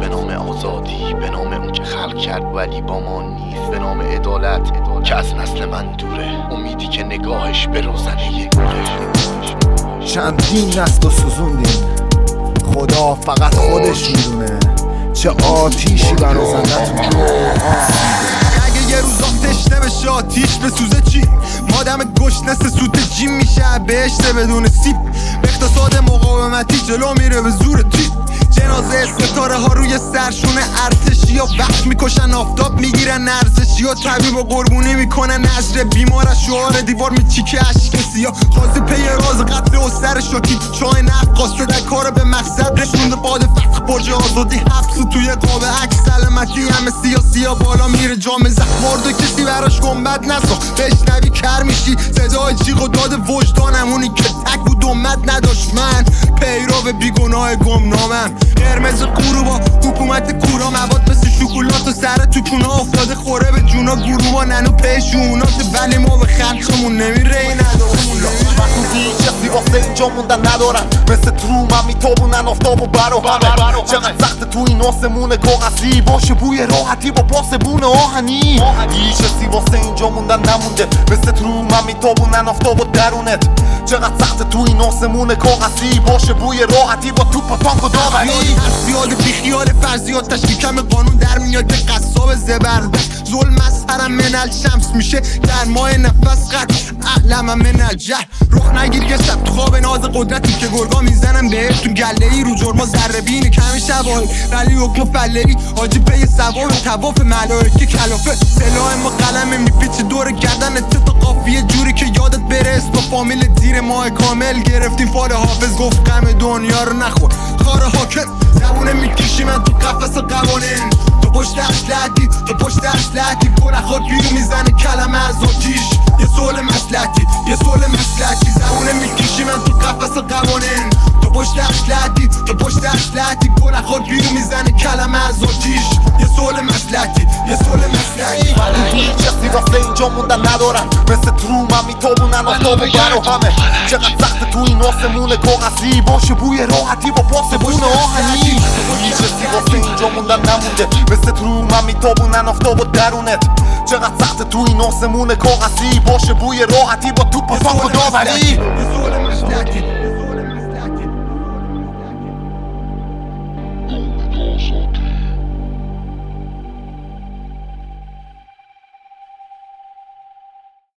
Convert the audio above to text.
به نام آزادی، به نام اون که خلق کرد ولی با ما نیست، به نام عدالت که از نسل من دوره، امیدی که نگاهش به روزنه چندین نسل و سوزوندیم، خدا فقط خودش میدونه چه آتیشی برا زندتون. اگه یه روز تشنه بشه آتیش بسوزه چی؟ مادم گشنه سوت جیم میشه بهشته بدون سیب، به اقتصاد مقاومتی جلو میره به زور تیپ. جنازه ستاره ها روی سرشونه ارتشی ها وقت میکشن، آفتاب میگیرن ارزشی ها، طبیب و قربونی میکنن نظر بیمار، شعار دیوار میچیکه عشق سیاه. خواست پی راز قتل و سر شاکی تو چای نفت، قاسته در کار به مقصد رسونده باد فتح برج آزادی، حبس توی قاب عکس سلامتی همه سیاسی ها بالا میره جام زخمارد و کسی براش گنبد نساخت، بشنوی کر میشی صدای جیغ و داد وجدانم، اونی که تک بود امت نداشت، من پیرو بیگناه گمنامم. قرمز غروبا حکومت کورا، مواد مثل شکلات و سر تو کونه افتاده خوره به جونا گروبا، ننو پیشونات ولی ما به خلقمون نمیره این ندارم. هیچ کسی واسه اینجا موندن ندارن، مثل تروم هم میتابونن آفتاب و برا همه. چقدر سخت تو این آسمون کاغذی باشه بوی راحتی با پاسبون آهنی. هیچ کسی واسه اینجا موندن نمونده، مثل تروم هم میتابونن آفتاب و درونت. چقدر سخت تو این آسمون کاغذی باشه بوی راحتی با توپ و تانک و داوری. زیاد بیخیال فرضیات تشکیکم قانون در میاد که قصاب زبردست، ظلم از حرم منل شمس میشه در ماه نفس قد اعلم منل جهل. رخ نگیر یه شب تو خواب ناز قدرتی که گرگا میزنم بهت تو گله ای، رو جرما ذره بین کمی شبایی ولی حکم فله‌ای، حاجی پی سوار طواف ملائکه کلافه، سلاح ما قلم میپیچه دور گردن تا قافیه جوری که یادت بره اسم فامیل زیر ماه کامل گرفتیم فال حافظ گفت غم دنیا رو نخور خار حاکم، زبونه میکشی من تو قفس قوانین، تو پشت اشلتی تو پشت اشلتی پر خود بیرون میزنه کلمه از آتیش، یه سول مسلحتی یه سول مسلحتی، زبونه میکشی من تو قفس قوانین، تو پشت اشلتی تو پشت اشلتی پر خود بیرون میزنه کلمه از آتیش، یه سول مسلحتی یه سول مسلحتی. هیچ کسی واسه اینجا موندن ندارن، مثل تروم هم میتابونن آفتاب و برا همه. چقدر سخت تو این آسمون کاغذی باشه بوی راحتی با پاسبون آهنی. هیچ کسی واسه اینجا موندن نمونده، مثل تروم هم میتابونن آفتاب و درونت. چقدر سخت تو این آسمون کاغذی باشه بوی راحتی با توپ و تانک و داوری.